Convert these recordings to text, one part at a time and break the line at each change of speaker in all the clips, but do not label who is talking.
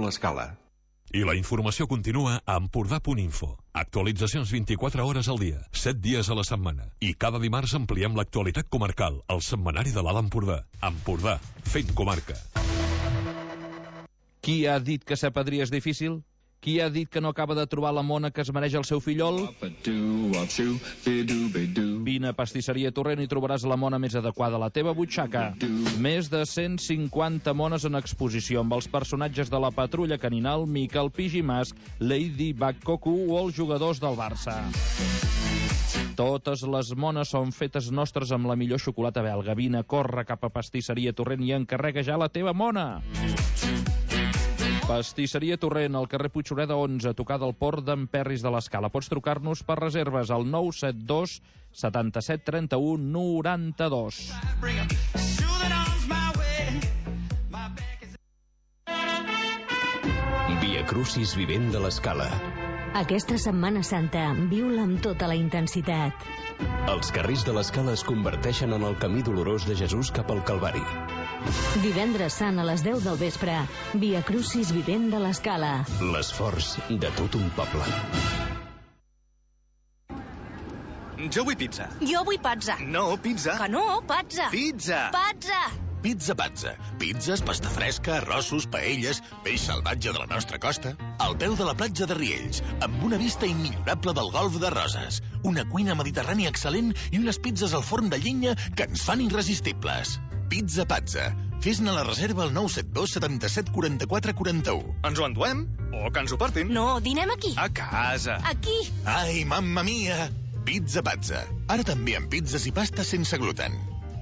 l'Escala.
I la informació continua a Empordà.info. Actualitzacions 24 hores al dia, 7 dies a la setmana. I cada dimarts ampliem l'actualitat comarcal, al setmanari de l'Alt Empordà. Empordà, fent comarca.
Qui ha dit que ser padrí és difícil? Qui ha dit que no acaba de trobar la mona que es mereix el seu fillol? Vine a Pastisseria Torrent i trobaràs la mona més adequada a la teva butxaca. Més de 150 mones en exposició amb els personatges de la Patrulla Caninal, Miquel Pigimàs, Lady Bakkoku o els jugadors del Barça. Totes les mones són fetes nostres amb la millor xocolata belga. Vine, corre cap a Pastisseria Torrent i encarrega ja la teva mona. Pastisseria Torrent, al carrer Puigsureda 11, a tocar del port d'en Perris de l'Escala. Pots trucar-nos per reserves al 972 77 31 92.
Via Crucis vivent de l'Escala.
Aquesta Setmana Santa viu-la amb tota la intensitat.
Els carrers de l'Escala es converteixen en el camí dolorós de Jesús cap al Calvari.
Divendres Sant a les 10 del vespre, Via Crucis vivent de l'Escala.
L'esforç de tot un poble.
Jo vull pizza.
Jo vull pazza.
No, pizza.
Que no, pazza.
Pizza.
Pazza.
Pizza Pazza. Pizzas, pasta fresca, arrossos, paelles, peix salvatge de la nostra costa, al peu de la platja de Riells, amb una vista immillorable del golf de Roses, una cuina mediterrània excel·lent i unes pizzas al forn de llenya que ens fan irresistibles. Pizza Pazza. Fes-ne la reserva al 972 77 44 41.
Ens ho enduem? O que ens ho portin?
No, dinem aquí.
A casa.
Aquí.
Ai, mamma mia! Pizza Pazza. Ara també amb pizzas i pastes sense gluten.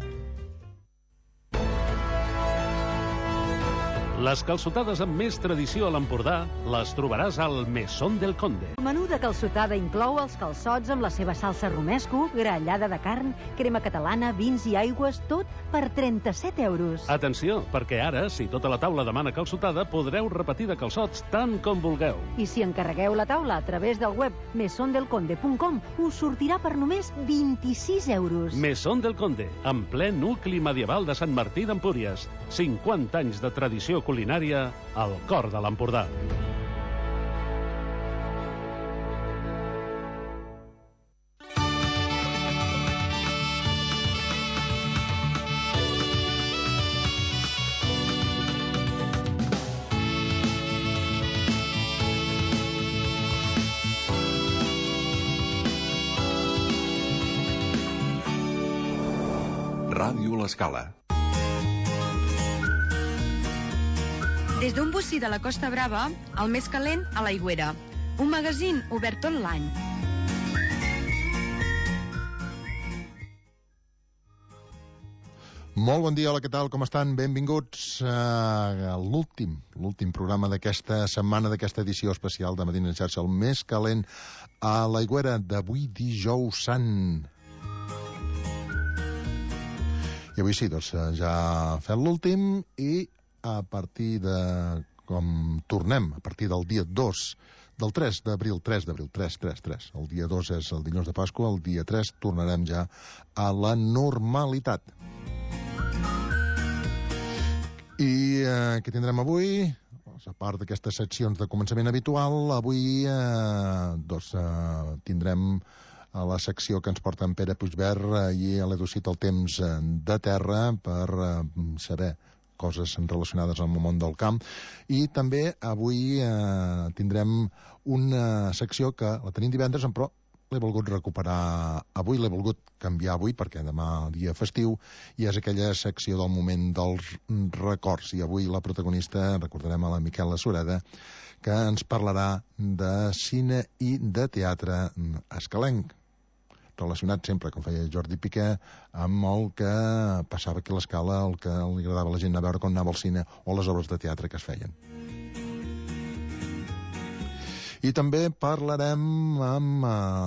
Les calçotades amb més tradició a l'Empordà les trobaràs al Mesón del Conde.
El menú de calçotada inclou els calçots amb la seva salsa romesco, grallada de carn, crema catalana, vins i aigües, tot per 37 euros.
Atenció, perquè ara, si tota la taula demana calçotada, podreu repetir de calçots tant com vulgueu.
I si encarregueu la taula a través del web mesondelconde.com, us sortirà per només 26 euros.
Mesón del Conde, en ple nucli medieval de Sant Martí d'Empúries. 50 anys de tradició culinària al cor de l'Empordà.
Ràdio l'Escala.
Des d'un bocí de la Costa Brava, el més calent a l'Aigüera. Un magazín obert tot l'any.
Molt bon dia, hola, què tal, com estan? Benvinguts a l'últim programa d'aquesta setmana, d'aquesta edició especial de Medina en xarxa, el més calent a l'Aigüera d'avui dijous sant. I avui sí, doncs ja fem l'últim i a partir de, com tornem, a partir del dia 2, del 3 d'abril, 3 d'abril, 3, el dia 2 és el dilluns de Pasqua, el dia 3 tornarem ja a la normalitat. I què tindrem avui? A part d'aquestes seccions de començament habitual, avui tindrem a la secció que ens porta en Pere Puigvert i l'Edu Cid el temps de terra per saber coses relacionades amb el món del camp. I també avui tindrem una secció que la tenim divendres, però l'he volgut recuperar avui, l'he volgut canviar avui perquè demà dia festiu, i és aquella secció del moment dels records. I avui la protagonista, recordarem a la Miquela Sureda, que ens parlarà de cine i de teatre escalenc, relacionat sempre, com feia Jordi Piqué, amb el que passava aquí a l'Escala, el que li agradava a la gent a veure quan anava al cine o les obres de teatre que es feien. I també parlarem amb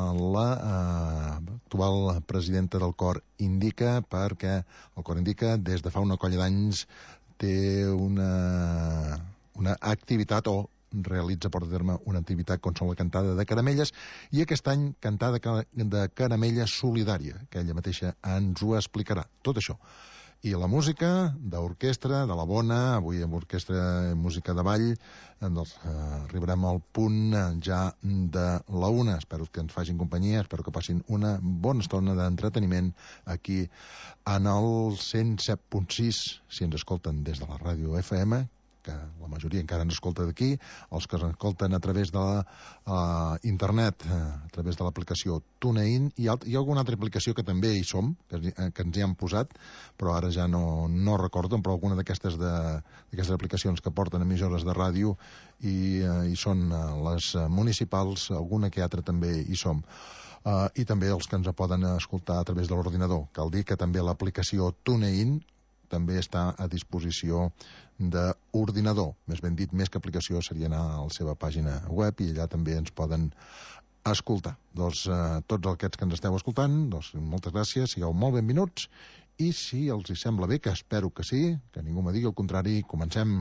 l'actual presidenta del Cor Indica, perquè el Cor Indica des de fa una colla d'anys té una activitat, o realitza, per terme, una activitat com són la cantada de caramelles, i aquest any cantada de caramella solidària, que ella mateixa ens ho explicarà. Tot això I la música d'orquestra, de la bona, avui amb orquestra i música de ball, doncs arribarem al punt ja de la 1. Espero que ens facin companyia, espero que passin una bona estona d'entreteniment aquí en el 107.6, si ens escolten des de la ràdio FM, que la majoria encara ens escolta d'aquí, els que ens escolten a través de internet, a través de l'aplicació TuneIn, hi ha alguna altra aplicació que també hi som, que ens hi han posat, però ara ja no recordo, però alguna d'aquestes aplicacions que porten emissores de ràdio i són les municipals, alguna que altra també hi som. I també els que ens poden escoltar a través de l'ordinador. Cal dir que també l'aplicació TuneIn també està a disposició d'ordinador. Més ben dit, més que aplicació seria anar a la seva pàgina web i allà també ens poden escoltar. Doncs tots aquests que ens esteu escoltant, doncs moltes gràcies, sigueu molt benvinguts i si els hi sembla bé, que espero que sí, que ningú me digui el contrari, comencem.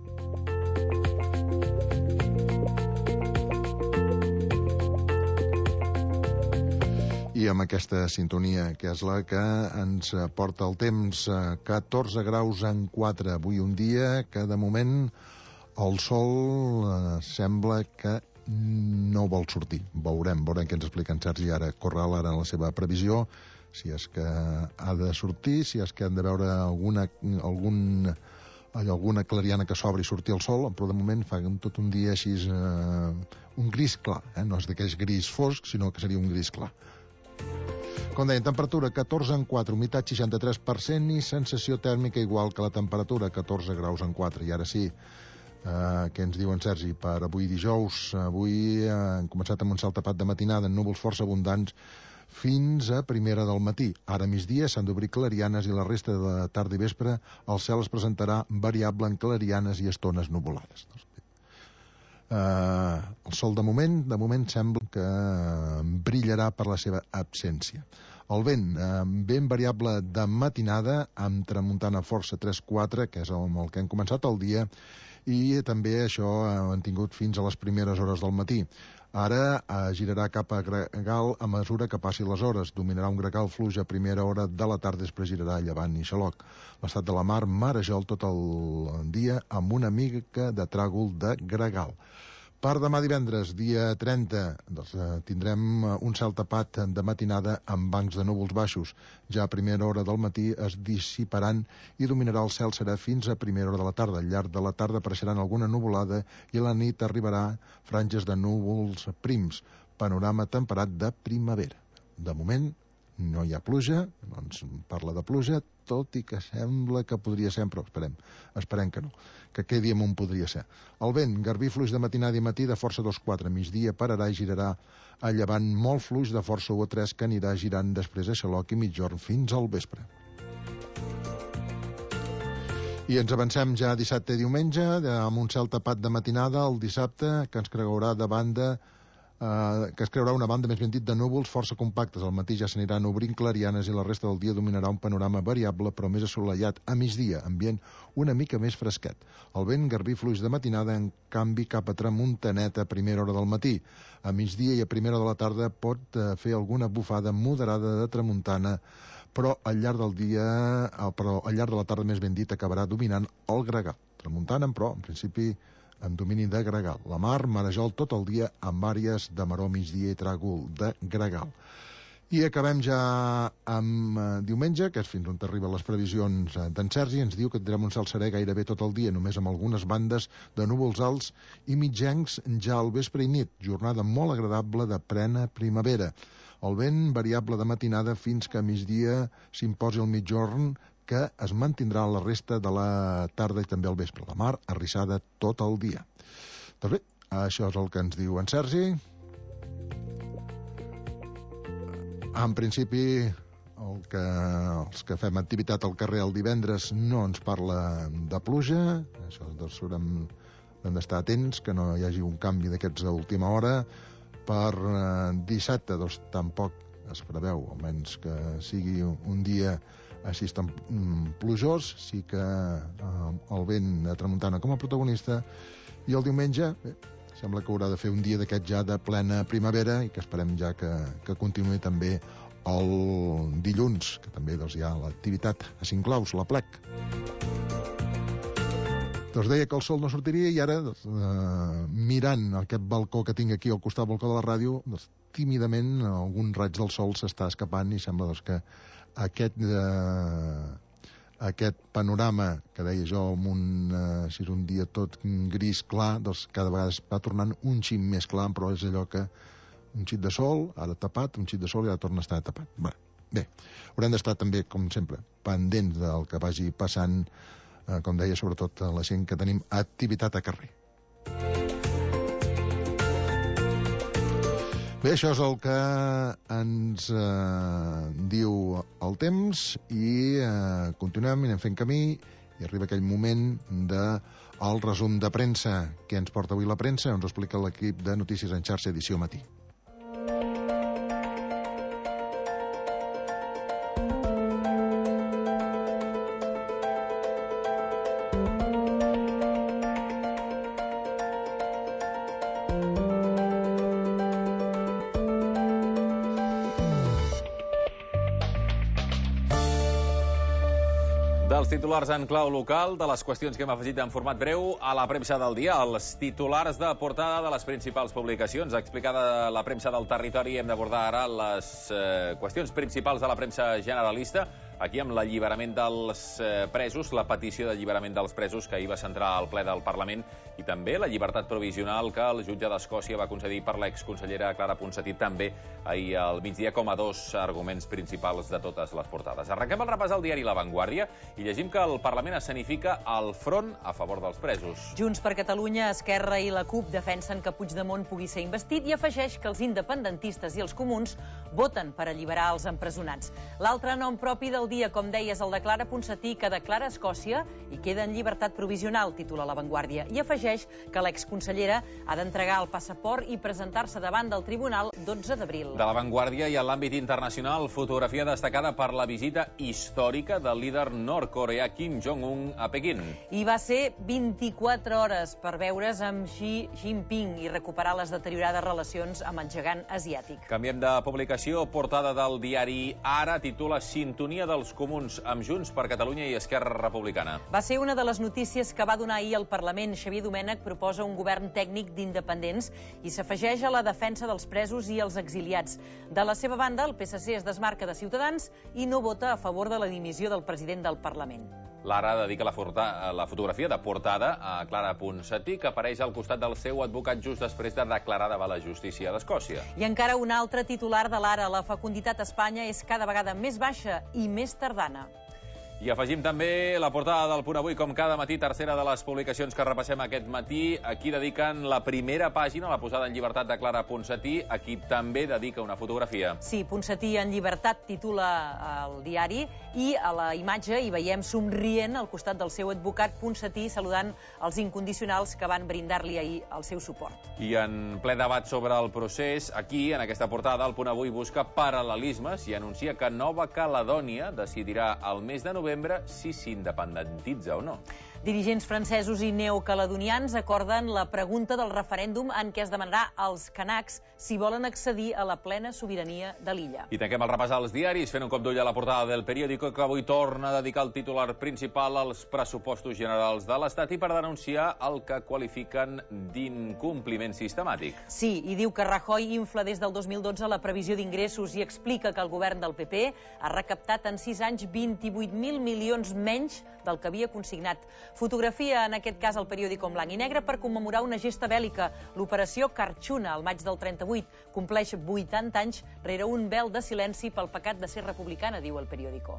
I amb aquesta sintonia, que és la que ens porta el temps, 14 graus en 4, avui un dia que de moment el sol sembla que no vol sortir. Veurem què ens explica en Sergi ara Corral ara en la seva previsió, si és que ha de sortir, si és que han de veure alguna clariana que s'obri i sortir el sol, però de moment fa tot un dia així un gris clar, no és d'aquells gris fosc, sinó que seria un gris clar. Com deia, temperatura 14 en 4, humitat 63% i sensació tèrmica igual que la temperatura, 14 graus en 4. I ara sí, què ens diu en Sergi? Per avui dijous, avui hem començat amb un cel tapat de matinada, amb núvols força abundants fins a primera del matí. Ara a migdia s'han d'obrir clarianes i la resta de tarda i vespre el cel es presentarà variable en clarianes i estones nuvolades. El sol de moment sembla que brillarà per la seva absència. El vent variable de matinada amb tramuntana força 3-4, que és amb el que hem començat el dia, i també això han tingut fins a les primeres hores del matí. Ara girarà cap a gregal a mesura que passi les hores. Dominarà un gregal fluix a primera hora de la tarda, després girarà a llevant i xaloc. L'estat de la mar marejol tot el dia amb una mica de tràgol de gregal. Per demà divendres, dia 30, doncs, tindrem un cel tapat de matinada amb bancs de núvols baixos. Ja a primera hora del matí es dissiparan i dominarà el cel serà fins a primera hora de la tarda. Al llarg de la tarda apareixeran alguna nuvolada i a la nit arribarà franges de núvols prims. Panorama temperat de primavera. De moment no hi ha pluja, no ens parla de pluja, tot i que sembla que podria ser, però esperem que no, que quedi amb un podria ser. El vent, garbí fluix de matinada i matí de força 2-4, migdia pararà i girarà a llevant molt fluix de força 1-3 que anirà girant després a xaloc i mitjorn fins al vespre. I ens avancem ja dissabte i diumenge amb un cel tapat de matinada el dissabte que ens creurà una banda més ben dit de núvols força compactes. Al matí ja s'aniran obrint clarianes i la resta del dia dominarà un panorama variable però més assolellat a migdia, ambient una mica més fresquet. El vent garbí fluix de matinada en canvi cap a tramuntaneta a primera hora del matí. A migdia i a primera hora de la tarda pot fer alguna bufada moderada de tramuntana, però al llarg de la tarda més ben dit acabarà dominant el gregal. Tramuntana, però en principi en domini de gregal. La mar marejol tot el dia amb àrees de maror migdia i tràgol de gregal. I acabem ja amb diumenge, que és fins on arriben les previsions d'en Sergi. Ens diu que tindrem un cel serè gairebé tot el dia, només amb algunes bandes de núvols alts i mitjancs ja al vespre i nit. Jornada molt agradable de plena primavera. El vent variable de matinada fins que a migdia s'imposi el mitjorn, que es mantindrà la resta de la tarda i també al vespre. La mar arrissada tot el dia. Doncs bé, això és el que ens diu en Sergi. En principi, els que fem activitat al carrer el divendres no ens parla de pluja. Això doncs hem d'estar atents, que no hi hagi un canvi d'aquests a última hora. Per dissabte, doncs tampoc es preveu, almenys que sigui un dia així tan plujós, sí que el vent de tramuntana com a protagonista, i el diumenge sembla que haurà de fer un dia d'aquest ja de plena primavera i que esperem ja que continuï també el dilluns, que també doncs, hi ha l'activitat a Cinclaus, la plec. Doncs deia que el sol no sortiria i ara, mirant aquest balcó que tinc aquí al costat del balcó de la ràdio, doncs, tímidament algun raig del sol s'està escapant i sembla doncs, que aquest panorama que deia jo si és un dia tot gris clar, doncs cada vegada es va tornant un xic més clar, però és allò que un xic de sol, ara tapat, un xic de sol i ara torna a estar tapat. Bé, haurem d'estar també, com sempre, pendents del que vagi passant, com deia, sobretot la gent que tenim activitat a carrer. Bé, això és el que ens diu el temps i continuem, anem fent camí i arriba aquell moment del resum de premsa. Què ens porta avui la premsa? Ens ho explica l'equip de Notícies en Xarxa, edició matí.
Dels titulars en clau local, de les qüestions que hem afegit en format breu a la premsa del dia, els titulars de portada de les principals publicacions. Explicada la premsa del territori, hem d'abordar ara les qüestions principals de la premsa generalista, aquí amb l'alliberament dels presos, la petició d'alliberament dels presos que ahir va centrar al ple del Parlament, i també la llibertat provisional que el jutge d'Escòcia va concedir per l'exconsellera Clara Ponsatí també ahir al migdia, com a dos arguments principals de totes les portades. Arrenquem el repàs al diari La Vanguardia i llegim que el Parlament escenifica el front a favor dels presos.
Junts per Catalunya, Esquerra i la CUP defensen que Puigdemont pugui ser investit i afegeix que els independentistes i els comuns voten per alliberar els empresonats. L'altre nom propi del dia, com deies, el de Clara Ponsatí, que declara Escòcia i queda en llibertat provisional, titula La Vanguardia, i afegeix que l'exconsellera ha d'entregar el passaport i presentar-se davant del tribunal 12 d'abril.
De La Vanguardia i a l'àmbit internacional, fotografia destacada per la visita històrica del líder nord-coreà Kim Jong-un a Pequín.
I va ser 24 hores per veure's amb Xi Jinping i recuperar les deteriorades relacions amb el gegant asiàtic.
Canviem de publicació, portada del diari Ara, titula Sintonia dels comuns amb Junts per Catalunya i Esquerra Republicana.
Va ser una de les notícies que va donar ahir al Parlament. Xavier Domènech proposa un govern tècnic d'independents i s'afegeix a la defensa dels presos i els exiliats. De la seva banda, el PSC es desmarca de Ciutadans i no vota a favor de la dimissió del president del Parlament.
L'Ara dedica la fotografia de portada a Clara Ponsatí, que apareix al costat del seu advocat just després de declarar davant la justícia d'Escòcia.
I encara un altre titular de l'Ara: la fecunditat a Espanya és cada vegada més baixa i més tardana.
I afegim també la portada del Punt Avui, com cada matí, tercera de les publicacions que repassem aquest matí. Aquí dediquen la primera pàgina a la posada en llibertat de Clara Ponsatí. Aquí també dedica una fotografia.
Sí, Ponsatí en llibertat titula el diari, i a la imatge hi veiem somrient al costat del seu advocat Ponsatí, saludant els incondicionals que van brindar-li ahir el seu suport.
I en ple debat sobre el procés, aquí, en aquesta portada, el Punt Avui busca paral·lelismes i anuncia que Nova Caledònia decidirà al mes de novembre si s'independentitza o no.
Dirigents francesos i neocaledonians acorden la pregunta del referèndum en què es demanarà als canacs si volen accedir a la plena sobirania de l'illa.
I tanquem el repàs als diaris, fent un cop d'ull a la portada del Periódico, que avui torna a dedicar el titular principal als pressupostos generals de l'Estat i per denunciar el que qualifiquen d'incompliment sistemàtic.
Sí, i diu que Rajoy infla des del 2012 la previsió d'ingressos i explica que el govern del PP ha recaptat en 6 anys 28.000 milions menys del que havia consignat. Fotografia, en aquest cas, al Periódico en blanc i negre per commemorar una gesta bèl·lica. L'operació Carxuna, al maig del 38, compleix 80 anys rere un vel de silenci pel pecat de ser republicana, diu el Periódico.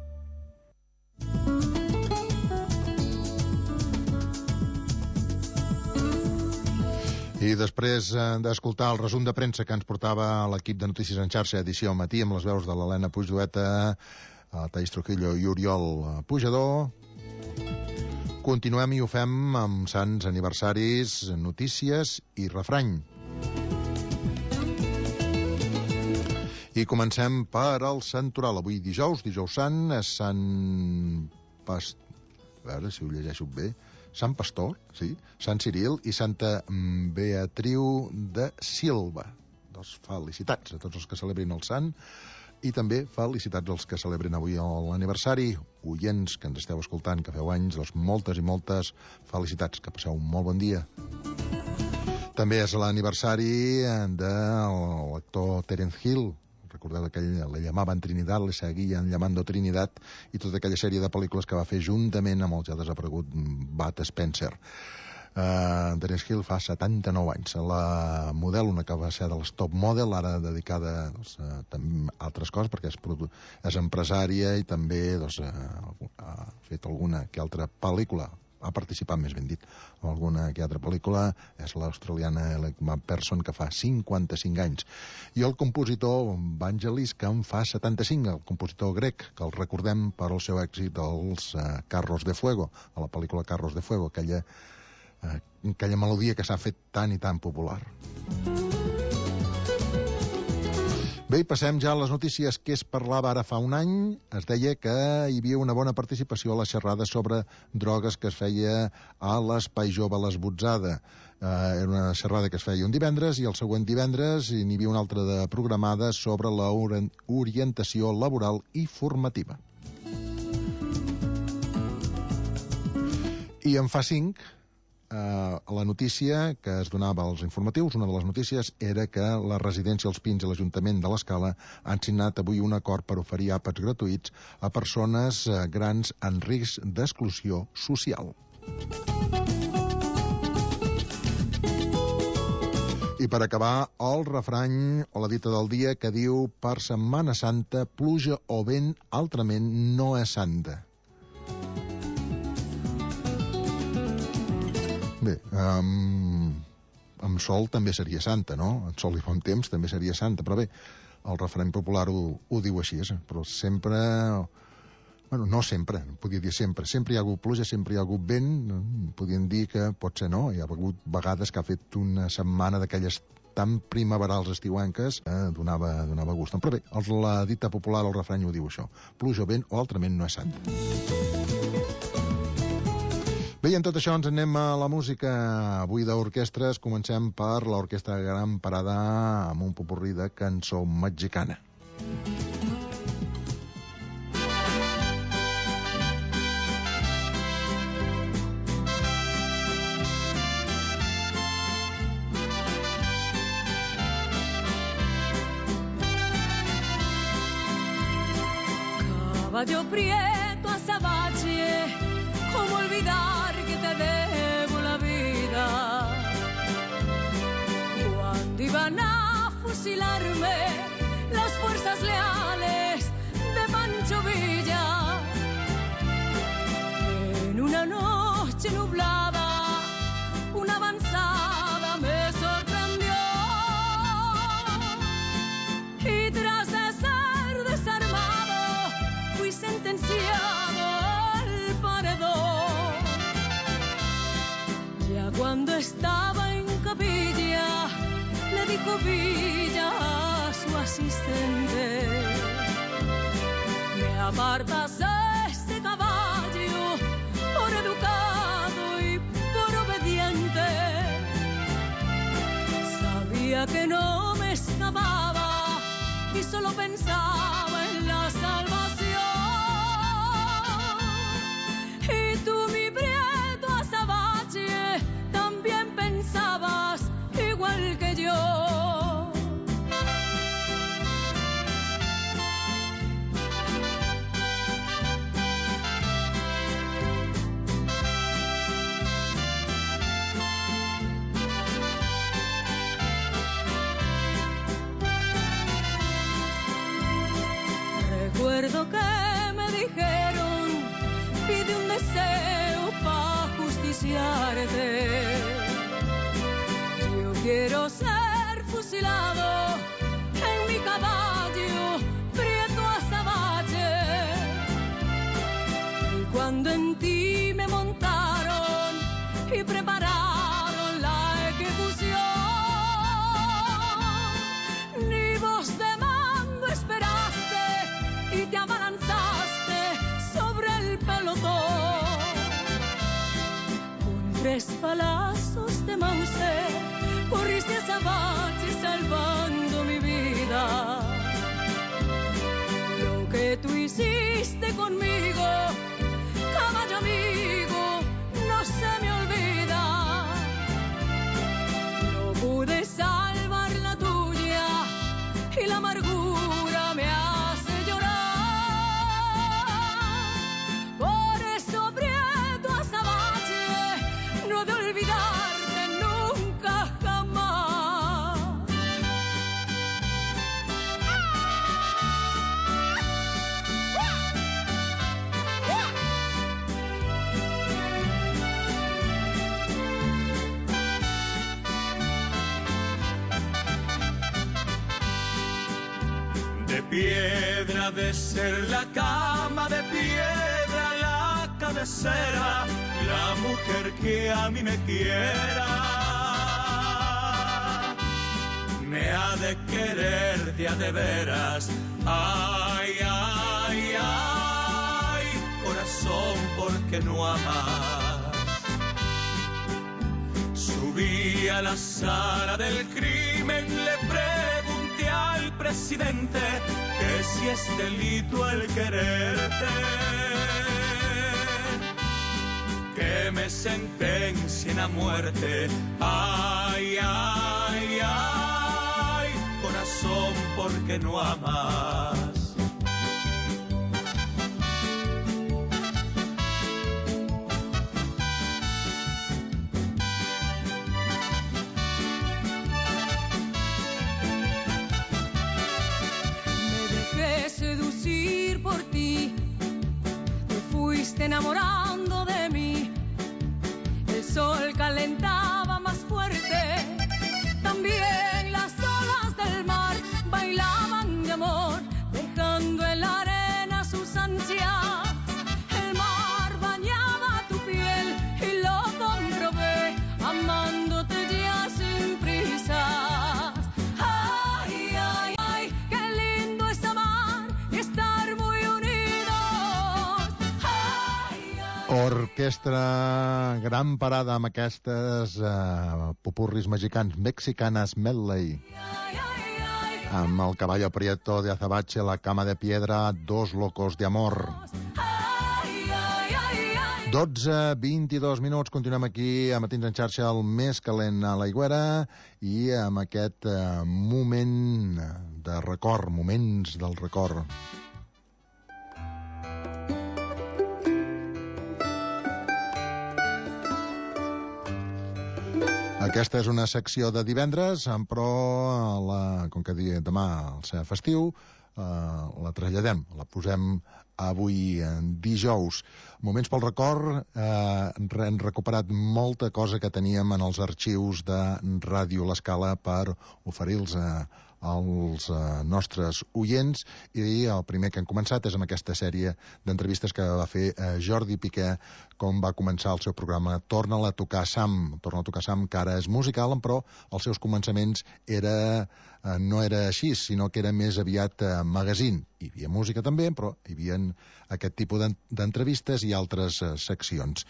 I després d'escoltar el resum de premsa que ens portava l'equip de Notícies en Xarxa, edició al matí, amb les veus de l'Helena Puigdueta, Taís Trujillo i Oriol Pujador, continuem i ho fem amb sants aniversaris, notícies i refrany. I comencem per al Santoral. Avui dijous sant, Sant Pastor, a veure si ho llegeixo bé, Sant Pastor, sí, Sant Ciril i Santa Beatriu de Silva. Doncs felicitats a tots els que celebrin el sant. I també felicitats als que celebren avui l'aniversari. Oients que ens esteu escoltant, que feu anys, doncs moltes i moltes felicitats. Que passeu un molt bon dia. També és l'aniversari de l'actor Terence Hill. Recordeu que le llamaven Trinidad, le seguien llamando Trinidad, i tota aquella sèrie de pel·lícules que va fer juntament amb el ja desaparegut Bud Spencer. Terence Hill fa 79 anys. La model, una que va ser de les top model, ara dedicada a altres coses, perquè és empresària i també ha fet alguna que altra pel·lícula, ha participat, més ben dit, en alguna que altra pel·lícula. És l'australiana Ellen McPherson, que fa 55 anys. I el compositor Vangelis, que en fa 75, el compositor grec, que el recordem per el seu èxit dels Carros de Fuego, a la pel·lícula Carros de Fuego, aquella melodia que s'ha fet tan i tan popular. Bé, i passem ja a les notícies que es parlava ara fa un any. Es deia que hi havia una bona participació a la xerrada sobre drogues que es feia a l'Espai Jove Les Botzada. Era una xerrada que es feia un divendres i el següent divendres n'hi havia una altra de programada sobre l'orientació laboral i formativa. I en fa 5... la notícia que es donava als informatius, una de les notícies era que la residència Els Pins i l'Ajuntament de l'Escala han signat avui un acord per oferir àpats gratuïts a persones grans en risc d'exclusió social. I per acabar, el refrany o la dita del dia que diu: per Setmana Santa, pluja o vent, altrament no és santa. Bé, amb sol també seria santa, no? En sol i bon temps també seria santa, però bé, el refrany popular ho diu així, però sempre... Bueno, no sempre, podria dir sempre. Sempre hi ha hagut pluja, sempre hi ha hagut vent, podríem dir que pot ser no. Hi ha hagut vegades que ha fet una setmana d'aquelles tan primaverals estiuenques que donava gust. Però bé, la dita popular, el refrany ho diu això. Pluja o vent, o altrament no és santa. Bé, i en tot això ens anem a la música avui d'orquestres. Comencem per l'Orquestra Gran Parada amb un popurrí de cançó mexicana.
Caballo prieto azabache, ¿cómo olvidar que te debo la vida? Cuando iban a fusilarme las fuerzas leales de Pancho Villa, en una noche nublada, una avanzada me sorprendió, y tras de ser desarmado fui sentenciado al paredón. Ya cuando estaba en capilla le dijo Villa a su asistente: me apartas este caballo por educado y por obediente. Sabía que no me escapaba y solo pensaba en la salvación. Y tú, mi prieto azabache, también pensabas igual que yo. Recuerdo que me dijeron: pide un deseo pa' justiciarte. Yo quiero ser fusilado en mi caballo prieto azabache. Y cuando en ti me montaron y prepararon la ejecución, ni voz de mando esperaste y te abalanzaste sobre el pelotón. Con 3 balazos de Mauser corriste a Azabache salvando mi vida.
piedra de ser la cama, de piedra la cabecera, la mujer que a mí me quiera. Me ha de querer de a de veras. Ay, ay, ay, corazón, ¿por qué no amas? Subí a la sala del crimen, le pregunté al presidente que si es delito el quererte, que me sentencien a muerte. Ay, ay, ay, corazón, ¿por qué no amas?
Seducir por ti, te fuiste enamorando de mí. El sol calentaba más fuerte, también las olas del mar bailaban de amor, dejando en la arena sus ansias. El mar bañaba tu piel y lo comprobé, amándote ya sin prisas. Ay, ay, ay, qué lindo es amar y estar muy unidos. Ay, ay.
Orquestra Gran Parada amb aquestes popurris mexicanes medley. Amb el Caballo Prieto de Azabache, La Cama de Piedra, Dos Locos de Amor. 12:22 minuts, continuem aquí a Matins en xarxa, el més calent a l'Aigüera, i amb aquest moment de record, moments del record. Aquesta és una secció de divendres, però com que demà el serà festiu, la traslladem, la posem avui dijous. Moments pel record, hem recuperat molta cosa que teníem en els arxius de Ràdio L'Escala per oferir-los als nostres oients, i el primer que hem començat és amb aquesta sèrie d'entrevistes que va fer Jordi Piqué, com va començar el seu programa Torna-la a tocar Sam, que ara és musical, però els seus començaments no era així, sinó que era més aviat magazine. Hi havia música també, però hi havia aquest tipus d'entrevistes i altres seccions.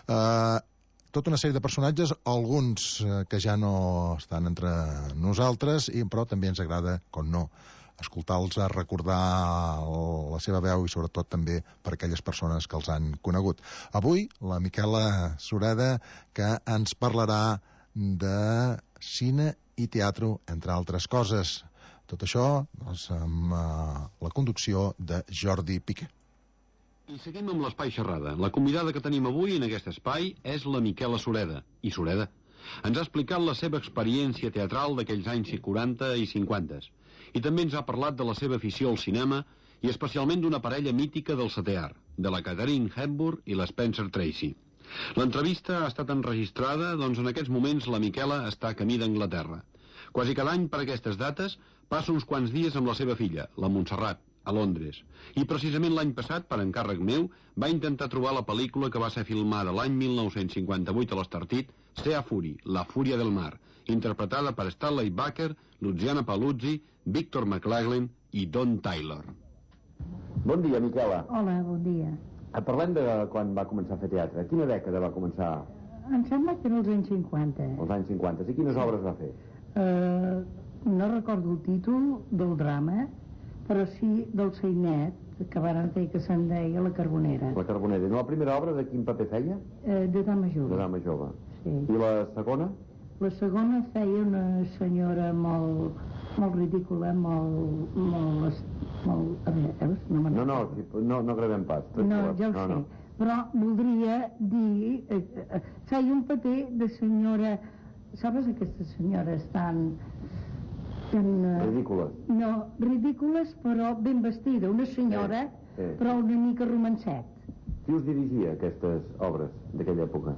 Tota una sèrie de personatges, alguns que ja no estan entre nosaltres, però també ens agrada, com no, escoltar-los, recordar la seva veu i sobretot també per aquelles persones que els han conegut. Avui, la Miquela Sureda, que ens parlarà de cine i teatre, entre altres coses. Tot això amb la conducció de Jordi Piqué.
I seguim amb l'Espai Xerrada. La convidada que tenim avui en aquest espai és la Miquela Sureda. I Sureda ens ha explicat la seva experiència teatral d'aquells anys 40 i 50. I també ens ha parlat de la seva afició al cinema i especialment d'una parella mítica del setè art, de la Katharine Hepburn i l'Spencer Tracy. L'entrevista ha estat enregistrada, doncs en aquests moments la Miquela està a camí d'Anglaterra. Quasi cada any per aquestes dates passa uns quants dies amb la seva filla, la Montserrat, a Londres. I precisament l'any passat, per encàrrec meu, va intentar trobar la pel·lícula que va ser filmada l'any 1958 a l'Estartit, Sea Fury, La Fúria del Mar, interpretada per Stanley Baker, Luciana Paluzzi, Victor McLaglen i Don Taylor.
Bon dia, Miquela.
Hola, bon dia.
Parlem de quan va començar a fer teatre. Quina dècada va començar?
Em sembla que en els anys 50.
Els anys 50. I quines obres va fer?
No recordo el títol del drama, però sí del sainet, que van dir que se'n deia La Carbonera.
La Carbonera. I la primera obra de quin paper feia?
De dama jove.
De dama jove.
Sí.
I la segona?
La segona feia una senyora molt ridícula, molt... A veure,
no gravem pas.
No, ja ho sé. No. Però voldria dir... feia un paper de senyora... Saps aquestes senyores tan
ridícules?
No, ridícules, però ben vestida. Una senyora, però una mica romancet.
Qui us dirigia aquestes obres d'aquella època?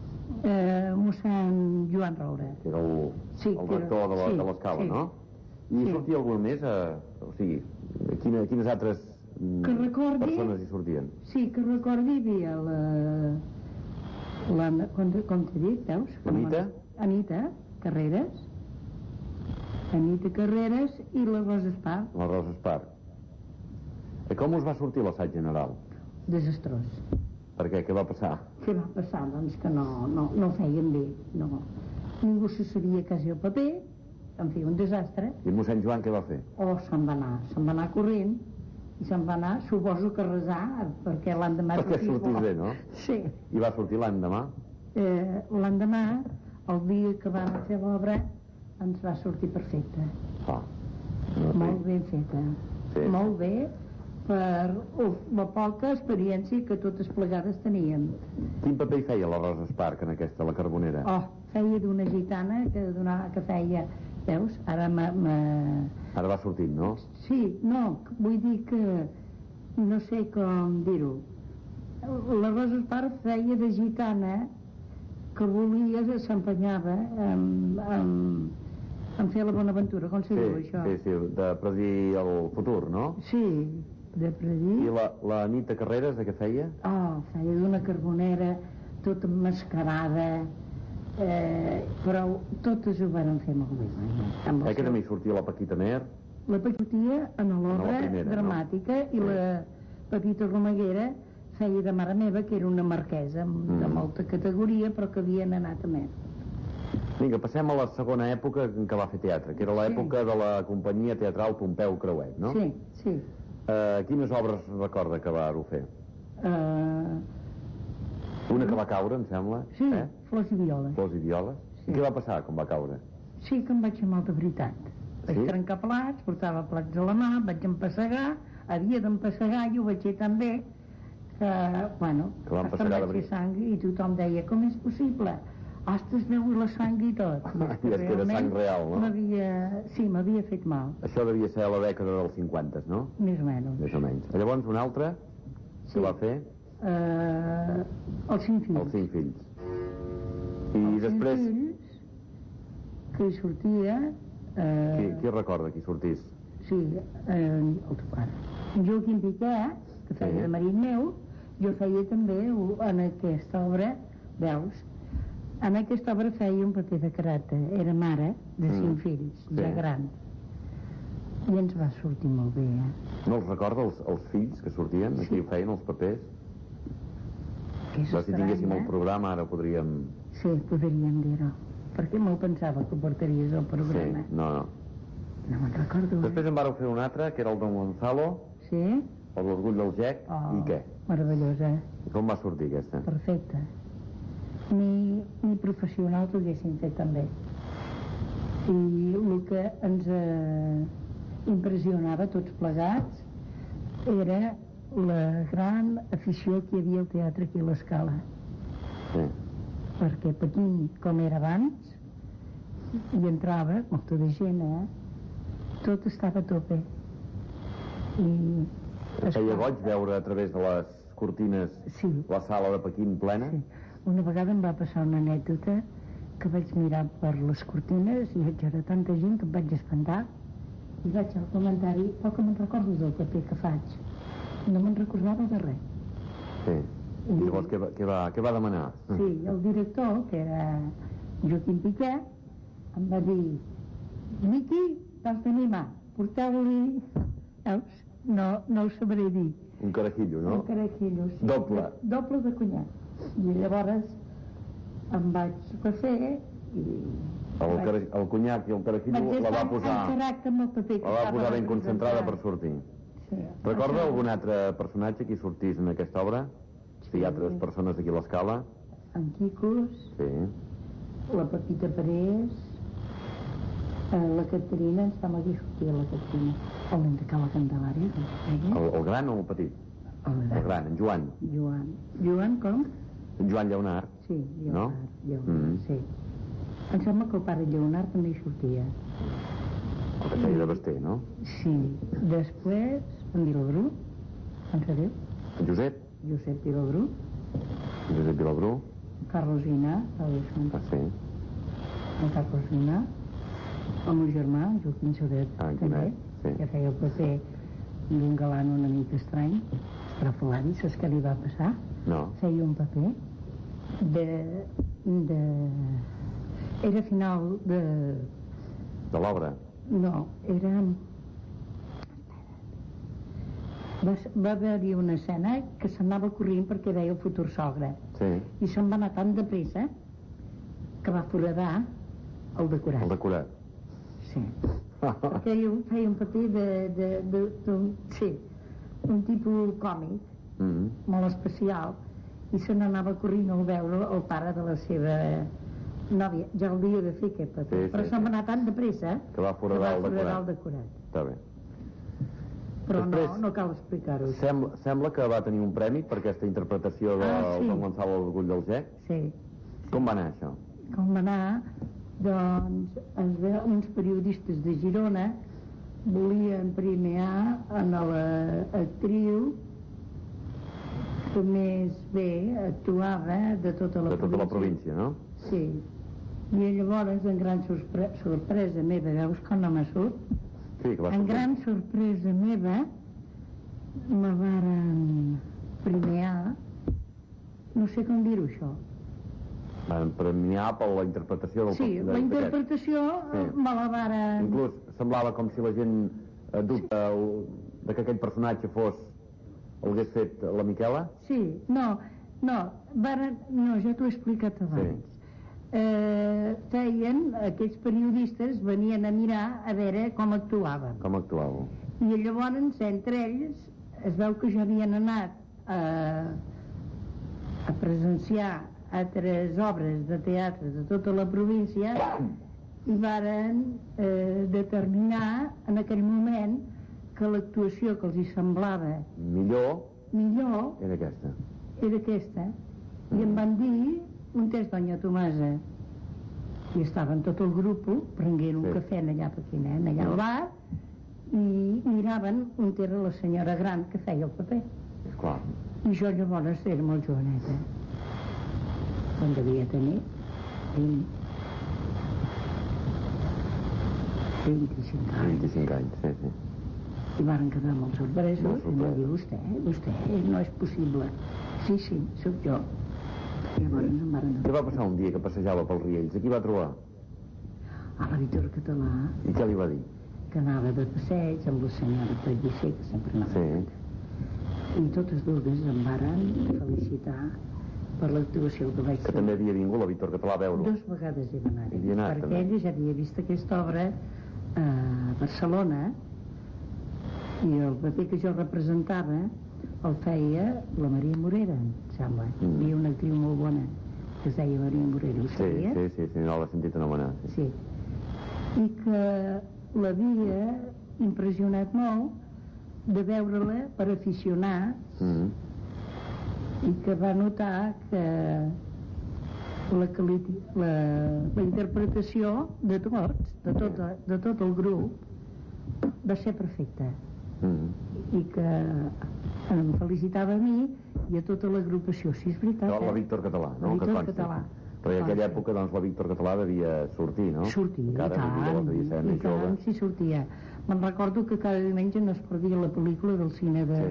Mossèn Joan Roura.
Que era el rector de l'Escala, no? I sortia algun més? O sigui, Quines altres persones hi sortien?
Sí, que recordi, hi havia com t'he dit, veus? Anita Carreras. Anita Carreras i la Rosa Espar.
La Rosa Espar. Com us va sortir l'assaig general?
Desastrós.
Per què? Què va passar?
Què va passar? Doncs que no feien bé, no. Ningú se sabia quasi el paper, en fi, un desastre.
I mossèn Joan què va fer?
Se'n va anar corrent, i se'n va anar, suposo que a resar, perquè l'endemà...
Perquè sortís bé, no?
Sí.
I va sortir l'endemà?
L'endemà, el dia que vam fer l'obra, ens va sortir perfecta. Molt ben feta. Molt bé, per la poca experiència que totes plegades teníem.
Quin paper hi feia la Rosa Espar, en aquesta, la Carbonera?
Feia d'una gitana que feia... Veus? Ara
Ara va sortint, no?
Sí, no, vull dir que... No sé com dir-ho. La Rosa Espar feia de gitana que volia, s'empenyava en fer la Bonaventura, com se diu això?
Sí, de predir el futur, no?
Sí, de predir...
I la Anita Carreras, de què feia?
Feia d'una carbonera tota mascarada, però totes ho van fer molt bé.
Que també hi sortia la Paquita Mer?
La Paquita en l'obra dramàtica, i la Pepita Romaguera feia de mare meva, que era una marquesa de molta categoria, però que havien anat a Mer.
Vinga, passem a la segona època en què va fer teatre, que era l'època de la companyia teatral Pompeu Creuet, no?
Sí.
Quines obres recorda que va fer? Una que va caure, em sembla.
Sí, Flors i Violes.
Flors i Violes. I què va passar quan va caure?
Sí, que em vaig fer mal de veritat. Vaig trencar plats, portava plats a la mà, vaig empassegar, havia d'empassegar i ho vaig fer tan bé que, bueno,
va empassegar de veritat.
Sang i tothom deia, com és possible? Hasta es veu la sang i tot.
I és que era sang real, no?
Sí, m'havia fet mal.
Això devia ser a la dècada dels 50, no?
Més o menys.
Més o menys. Llavors, un altre? Què va fer?
Els 5 fills.
Els 5 fills. I després...
Els 5 fills, que hi sortia...
Qui recorda qui sortís?
Sí, el teu pare. Joaquim Piquet, que feia de marit meu, jo feia també en aquesta obra, veus? En aquesta obra feia un paper de caràcter. Era mare de 5 fills, ja gran. I ens va sortir molt bé,
No els recorda, els fills que sortien? Aquí feien els papers? Si tinguéssim el programa, ara podríem...
Sí, podríem dir-ho. Perquè me'l pensava que portaries el programa.
Sí, no.
No me'n recordo.
Després en vàreu fer un altre, que era el Don Gonzalo.
Sí.
L'Orgull del Gec. I què?
Meravellosa.
Com va sortir aquesta?
Perfecta. Ni professionals ho haguessin fet també. I el que ens impressionava tots plegats era la gran afició que hi havia al teatre aquí a l'Escala.
Sí.
Perquè aquí, com era abans, hi entrava molta de gent, tot estava a tope.
Feia goig veure a través de les cortines la sala de Pequín plena?
Sí. Una vegada em va passar una anècdota que vaig mirar per les cortines i vaig veure tanta gent que em vaig espantar i vaig al comentari, però que me'n recordo del paper que faig. No me'n recordava de res.
Sí. I llavors què va demanar?
Sí, el director, que era Joaquim Piquet, em va dir: Miqui, t'has d'animar, porteu-li... Veus? No ho sabré dir.
Un carajillo, no?
Un carajillo, sí. Doble de cunyat. I llavors em vaig refer i...
El conyac i el carajillo la va posar ben concentrada per sortir.
Sí.
Recorda algun altre personatge que hi sortís en aquesta obra? Si hi ha altres persones aquí a l'Escala?
En Quicos, la Pepita Parés, la Caterina, em sembla que hi sortia la Caterina. El nen de Cala Candelària.
El gran o el petit? El gran, en Joan.
Joan com?
En Joan Lleonard.
Sí, Lleonard, sí. Em sembla que el pare Lleonard també hi sortia.
El que feia de Basté, no?
Sí. Després, en Vilabrú, en sabeu?
En Josep
Vilabrú.
Josep Vilabrú.
Carlos Vinar,
sí.
El Carlos Vinar. El meu germà, Joaquim Sodet, també, que feia el paper un galant una mica estrany, estrafolaris, saps què li va passar?
No.
Feia un paper era final de...
De l'obra?
No, era... Va haver-hi una escena que s'anava corrent perquè veia el futur sogre.
Sí.
I se'n va anar tan de pressa que va foradar el decorat.
El decorat.
Sí. Perquè ell feia un paper un tipus còmic, molt especial, i se n'anava corrent al veure el pare de la seva nòvia. Ja el havia de fer aquest paper, però se'n va anar tan de pressa
que va foradar
el decorat.
Està bé.
Però no cal explicar-ho.
Sembla que va tenir un premi per aquesta interpretació del Don Gonzalo l'Orgull del Gec.
Sí.
Com va anar això?
Com va anar? Doncs uns periodistes de Girona volien premiar en l'actriu que més bé actuava de tota la província.
De tota la província, no?
Sí. I llavors, en gran sorpresa meva, veus que no me surt?
Sí, que va
en gran sorpresa meva me varen premiar, no sé com dir-ho això.
Van premiar per la interpretació del...
Sí, la interpretació me la varen...
Inclús semblava com si la gent dubta que aquell personatge hagués fet la Miquela?
Sí, no, ja t'ho he explicat abans. Feien, aquests periodistes venien a mirar a veure com actuaven.
Com actuàveu.
I llavors, entre ells, es veu que ja havien anat a presenciar altres obres de teatre de tota la província i varen determinar en aquell moment que l'actuació que els hi semblava millor
era aquesta.
I em van dir un test doña Tomasa, i estaven tot el grup prenguent un cafè allà al bar, i miraven on era la senyora gran que feia el paper.
Esclar.
I jo llavors era molt joveneta, quan devia tenir 25 anys.
25 anys, sí.
I varen quedar molt sorpresos, i em va dir, vostè, no és possible. Sí, sóc jo.
Què va passar un dia que passejava pels Riells? A qui va trobar?
A la Víctor Català.
I què li va dir?
Que anava de passeig amb la senyora Pellicer, que sempre anava. I totes dues em varen felicitar per l'actuació que vaig fer.
Que també havia vingut la Víctor Català a veure-ho.
2 vegades he d'anar-hi, perquè ella ja havia vist aquesta obra a Barcelona, i el paper que jo representava el feia la Maria Morera, em sembla. Hi havia una actriu molt bona que es deia Maria Morera, ho sabia?
Sí, no l'he sentit anomenar.
Sí. I que l'havia impressionat molt de veure-la per aficionar, i que va notar que la interpretació de tot el grup va ser perfecta. I que em felicitava a mi i a tota l'agrupació, si és veritat.
La Víctor Català, no?
La Víctor Català.
Però en aquella època, doncs, la Víctor Català devia sortir, no?
Sortir, i tant, sí sortia. Me'n recordo que cada diumenge no es perdia la pel·lícula del cine de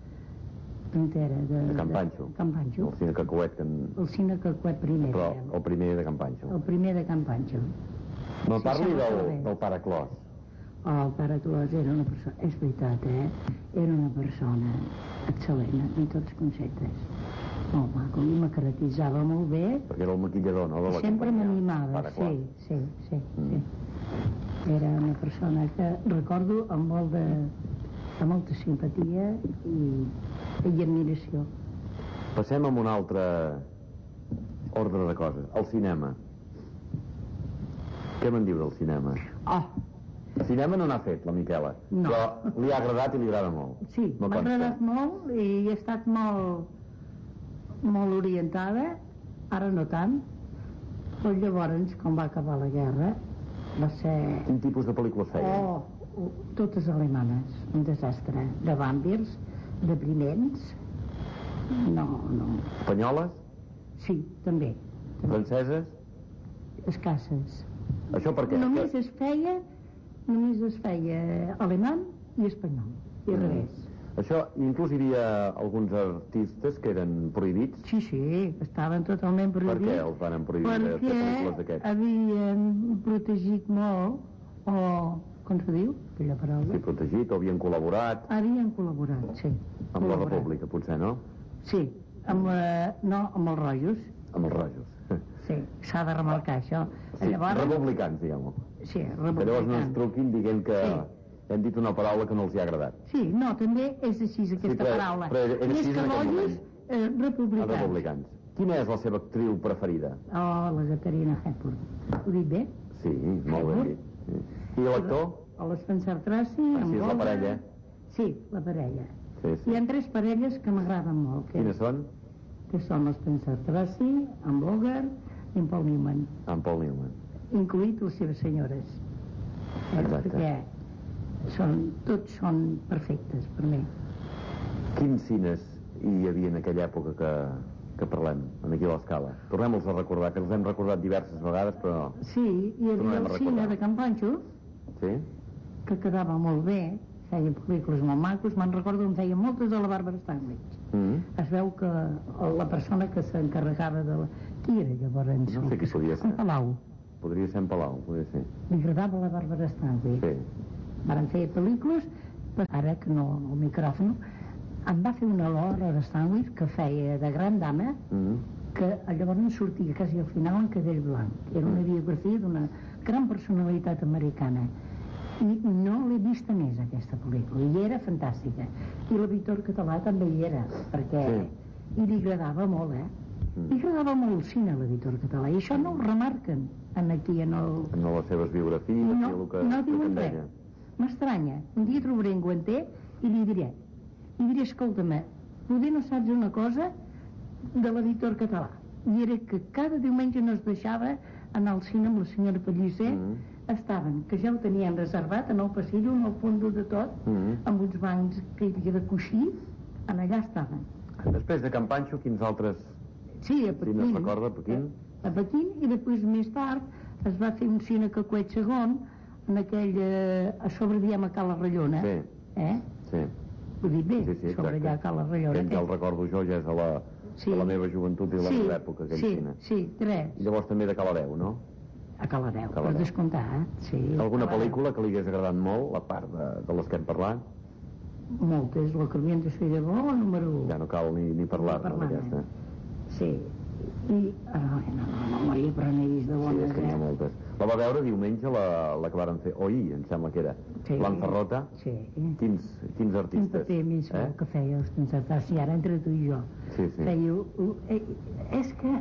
Can Panxo. El cine Cacauet.
El cine Cacauet primer.
Però el primer de Can Panxo.
El primer de Can Panxo.
No parli del Pare Clos.
El Pare Clos era una persona, és veritat, era una persona excel·lent en tots els conceptes. Molt maco, i m'acretitzava molt bé.
Perquè era el maquillador, no?
Sempre m'animava, sí. Era una persona que recordo amb molta simpatia i admiració.
Passem a un altre ordre de coses. El cinema. Què me'n diu del cinema? El cinema no n'ha fet, la Miquela.
No.
Però li ha agradat i li agrada molt.
Sí, m'ha agradat molt i he estat molt orientada, ara no tant, però llavors, quan va acabar la guerra, va ser...
Quin tipus de pel·lícules feien?
Totes alemanes, un desastre. De vàmpirs, depriments, no.
Espanyoles?
Sí, també.
Franceses?
Escasses.
Això per què?
Només es feia alemany i espanyol. i al revés.
Això, inclús hi havia alguns artistes que eren prohibits?
Sí, estaven totalment prohibits.
Per què els van prohibir de fer pel·lícules d'aquests?
Perquè havien protegit molt, o, com se diu, aquella paraula?
Sí, protegit, o havien col·laborat?
Havien col·laborat, sí.
Amb la República, potser, no?
Sí, amb els rojos.
Amb els rojos.
Sí, s'ha de remarcar això.
Sí, llavors, republicans, diguem-ho.
Sí, republicans.
Llavors no ens truquin dient que hem dit una paraula que no els hi ha agradat.
Sí, no, també és així aquesta paraula. Més que rojos, republicans.
Republicans. Quina és la seva actriu preferida?
Oh, la Caterina Hepburn. Ho dic bé?
Sí, molt bé dit. I l'actor?
L'Spencer Tracy.
Sí, és la parella.
Sí, la parella.
Sí.
Hi ha 3 parelles que m'agraden molt.
Quines són?
Que són l'Spencer Tracy, en Bogart i en Paul Newman.
En Paul Newman.
Incluït les seves senyores.
Exacte.
Perquè tots són perfectes per mi.
Quins cines hi havia en aquella època que parlem, aquí a l'Escala? Tornem-los a recordar, que els hem recordat diverses vegades, però...
Sí, hi havia el cine de Can Panxo, que quedava molt bé, feia pel·lícules molt macos, me'n recordo que en feia moltes de la Bàrbara Stanwyck. Es veu que la persona que s'encarregava de la... Qui era llavors?
No sé qui podia ser.
En Palau.
Podria ser en Palau, podria ser.
Li agradava la Bàrbara Stanwyck.
Sí.
Van fer pel·lícules, ara que no, el micròfon, em va fer una Laura Stanwyck que feia de gran dama, que llavors sortia quasi al final en cadell blanc. Era una biografia d'una gran personalitat americana. I no l'he vista més, aquesta pel·lícula, i era fantàstica. I la Víctor Català també hi era, perquè i li agradava molt, Li agradava molt el cine, la Víctor Català, i això no ho remarquen aquí en
les seves biografies,
no diuen res. M'estranya, un dia trobaré en Guanter i li diré, escolta'm, poder no saps una cosa de la Víctor Català, i era que cada diumenge no es deixava anar al cine amb la senyora Pellicer. Estaven, que ja ho tenien reservat en el passillo, en el fons de tot, amb uns bancs que hi havia de coixí, allà estaven.
Després de Can Panxo, quins altres
cines
es recorda, a Pequín?
A Pequín, i després més tard es va fer un cine Cacuet segon, en aquell, a sobre diem a Cala Rallona.
Sí.
Ho dic bé, sobre allà a Cala Rallona.
Ja el recordo jo, ja és a la meva joventut i la meva època, aquell cine.
Sí, 3.
I llavors també de Calareu, no?
A Calareu, per descomptar, sí.
Alguna pel·lícula que li hagués agradat molt, a part de les que hem parlat?
Moltes, la que havien de ser de bo, número 1.
Ja no cal ni parlar-ne d'aquesta.
Sí, i... No, Maria, però n'he vist de bones.
Sí, és que n'hi ha moltes. La va veure diumenge, la que varen fer, em sembla que era, Lanzarote.
Sí.
Quins artistes?
Quin paper més que feia els concertats, i ara entre tu i jo.
Sí.
Feia... És que...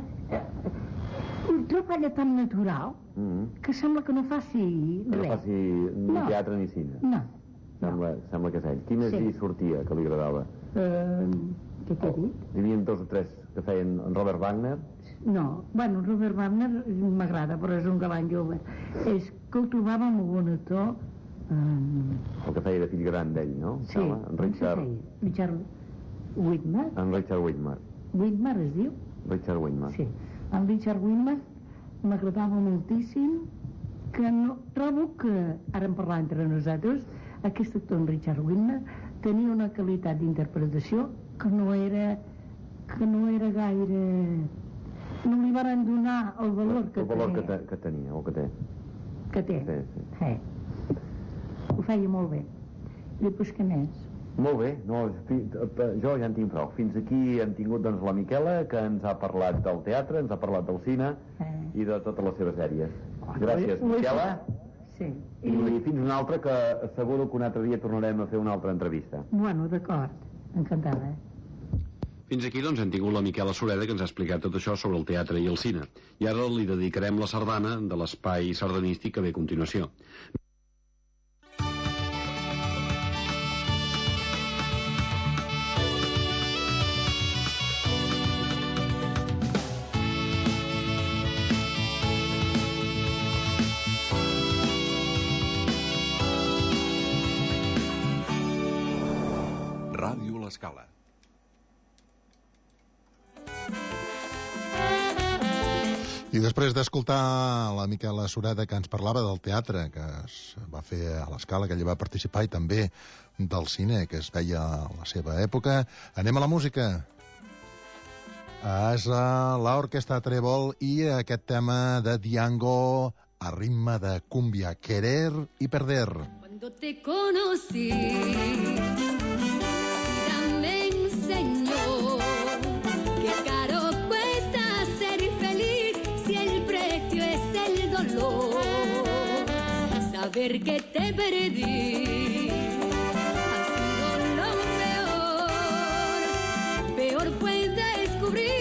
Ho treballa tan natural que sembla que no faci res.
No faci ni teatre ni cine.
No.
Sembla que és ell. Qui més hi sortia que li agradava?
Què t'he dit?
Hi havia 2 o 3 que feien en Robert Wagner?
No, bueno, Robert Wagner m'agrada, però és un galant jove. És que el trobava molt bon actor.
El que feia de fill gran d'ell, no?
Sí,
Richard
Widmer.
En Richard Widmer.
Widmer es diu?
Richard Widmer.
Sí. En Richard Widmer m'agradava moltíssim, que no... Trobo que, ara en parlar entre nosaltres, aquest actor, en Richard Widmer, tenia una qualitat d'interpretació que no era gaire... No li van donar el valor que tenia.
El valor que tenia, o que té.
Que té.
Sí.
Ho feia molt bé. I després què més?
Molt bé, jo ja en tinc prou. Fins aquí hem tingut doncs la Miquela, que ens ha parlat del teatre, ens ha parlat del cine i de totes les seves sèries. Gràcies, Miquela.
Sí.
I fins una altra, que asseguro que un altre dia tornarem a fer una altra entrevista.
Bueno, d'acord. Encantada.
Fins aquí, doncs, hem tingut la Miquela Sureda, que ens ha explicat tot això sobre el teatre i el cine. I ara li dedicarem la sardana de l'espai sardanístic que ve a continuació.
Ràdio L'Escala.
I després d'escoltar la Miquela Sureda, que ens parlava del teatre que es va fer a l'Escala, que ella va participar, i també del cine que es veia a la seva època, anem a la música. És l'Orquestra Trébol i aquest tema de Diango a ritme de cumbia, Querer y Perder.
Cuando te conocí, me enseñó que caro cuesta ser feliz si el precio es el dolor. Saber que te perdí ha sido lo peor. Peor fue descubrir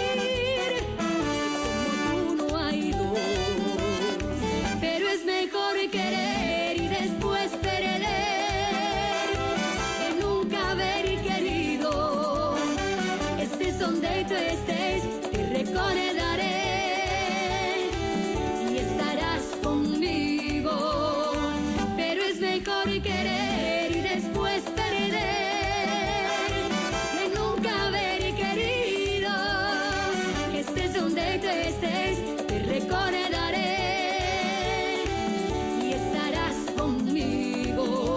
que como tú no hay dos. Pero es mejor querer y después perder que nunca haber querido. Estés donde tú estés, te recordaré y estarás conmigo. Pero es mejor querer y después perder que nunca haber querido. Estés donde tú estés, te recordaré y estarás conmigo.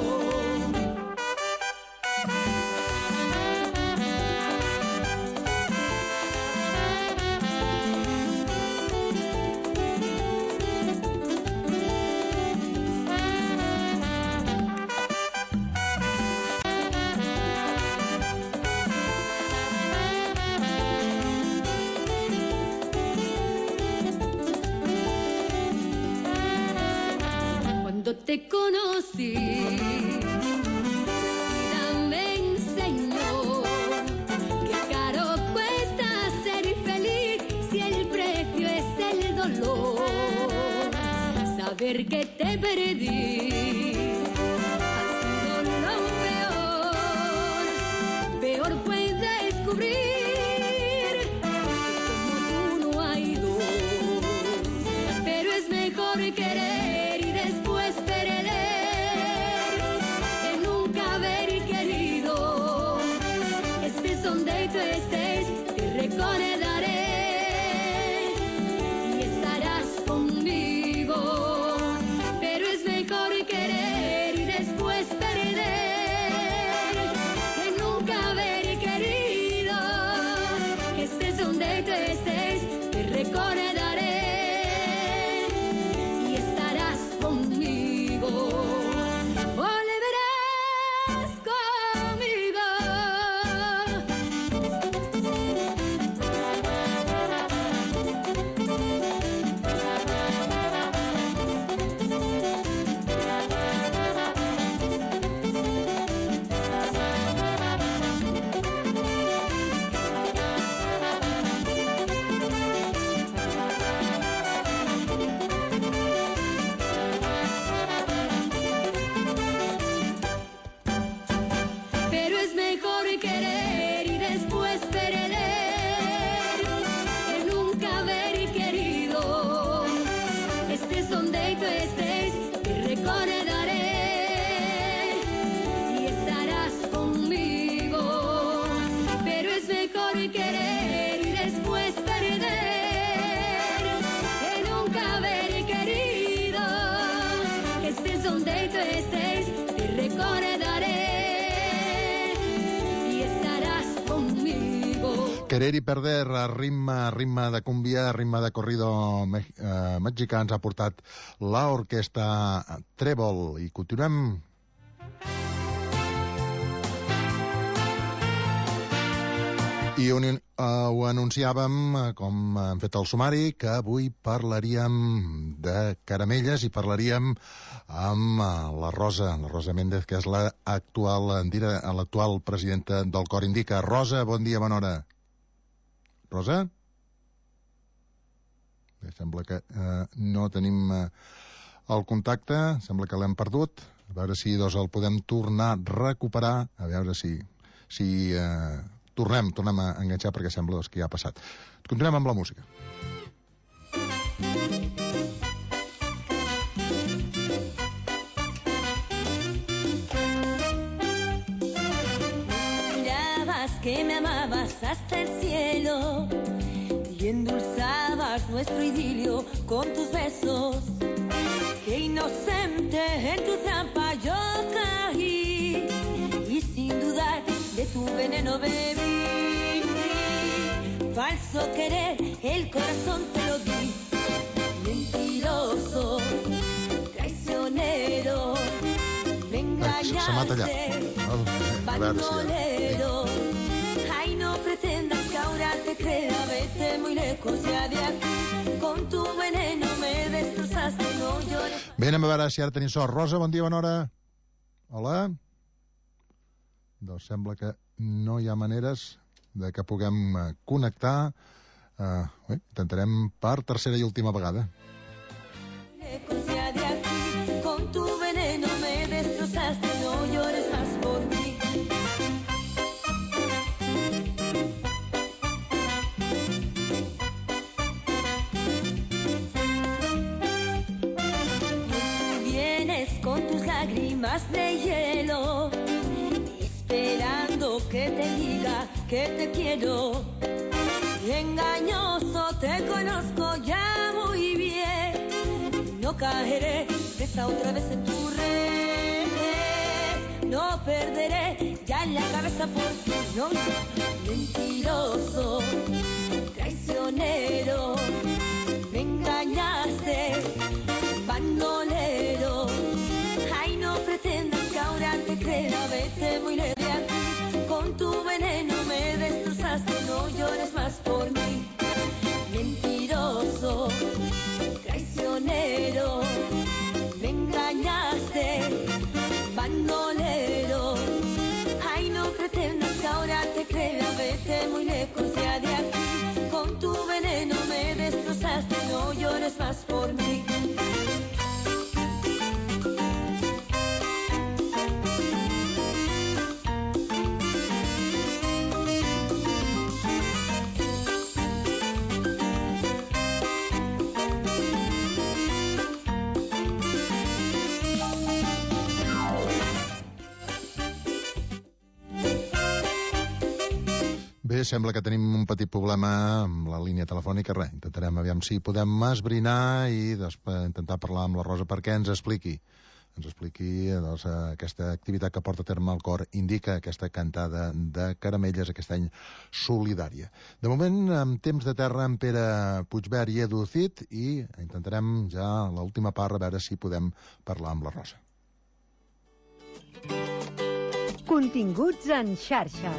Cuando te conocí, me enseñó que caro cuesta ser feliz si el precio es el dolor. Saber que te perdí ha sido lo peor. Peor fue descubrir que como tú no hay dos. Pero es mejor querer y después perder que nunca haber querido. Estés donde tú estés, te recordaré y estarás conmigo. Pero es mejor querer y después perder que nunca haber querido. Estés donde tú estés, te recordaré y estarás conmigo. Volverás conmigo. Pero es mejor querer y después perder que nunca haber querido. Estés donde tú estés, te recordaré y estarás conmigo. Pero es mejor querer y después perder que nunca haber querido. Estés donde tú estés, te recordaré y estarás conmigo.
Querer y Perder, a ritme de cumbia, a ritme de corrido mexicà, ens ha portat l'Orquestra Trébol. I continuem. I ho anunciàvem, com hem fet el sumari, que avui parlaríem de caramelles i parlaríem amb la Rosa Méndez, que és l'actual presidenta del Cor Indica. Rosa, bon dia, bona hora. Rosa? Bé, sembla que no tenim el contacte, sembla que l'hem perdut. A veure si el podem tornar a recuperar, a veure si tornem a enganxar, perquè sembla que ja ha passat. Continuem amb la música.
Jurabas que me amabas hasta el cielo,
y endulzabas nuestro idilio con tus besos. Qué inocente en tu trampa yo caí y sin dudar de tu veneno bebí. Falso querer, el corazón te lo di. Mentiroso, traicionero, me engañaste, bandolero. Ay, no pretendas que ahora te crea, vete muy lejos ya de aquí. Con tu veneno me destrozaste, no llores.
Bé, anem a veure si ara tenim sort. Rosa, bon dia, bona hora. Hola. Doncs sembla que no hi ha maneres de que puguem connectar. Intentarem per tercera i última vegada.
Lejos ya de aquí, con tu veneno me destrozaste, no llores más por mí. Con tus lágrimas de hielo, esperando que te diga que te quiero. Engañoso, te conozco ya muy bien. No caeré presa otra vez en tu red. No perderé ya en la cabeza por tu nombre. Mentiroso, traicionero, me engañaste, bandolero. Ay, no pretendas que ahora te crea, vete muy lejos de aquí. Con tu veneno me destrozaste, no llores más por mí. Mentiroso, traicionero, me engañaste, bandolero. Ay, no pretendas que ahora te crea, vete muy lejos ya de aquí. Con tu veneno me destrozaste, no llores más por mí.
Bé, sembla que tenim un petit problema amb la línia telefònica. Res, intentarem aviam si podem esbrinar i intentar parlar amb la Rosa perquè ens expliqui doncs, aquesta activitat que porta a terme el cor Indica, aquesta cantada de caramelles aquest any solidària. De moment, amb temps de terra, en Pere Puigvert i Edu Cid, i intentarem ja l'última part a veure si podem parlar amb la Rosa.
Continguts en xarxa.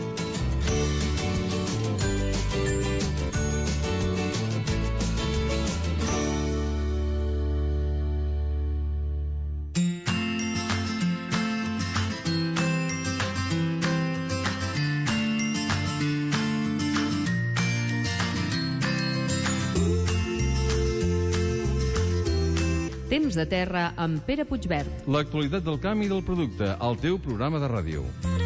Temps de terra amb Pere Puigvert.
L'actualitat del camp i del producte, al teu programa de ràdio.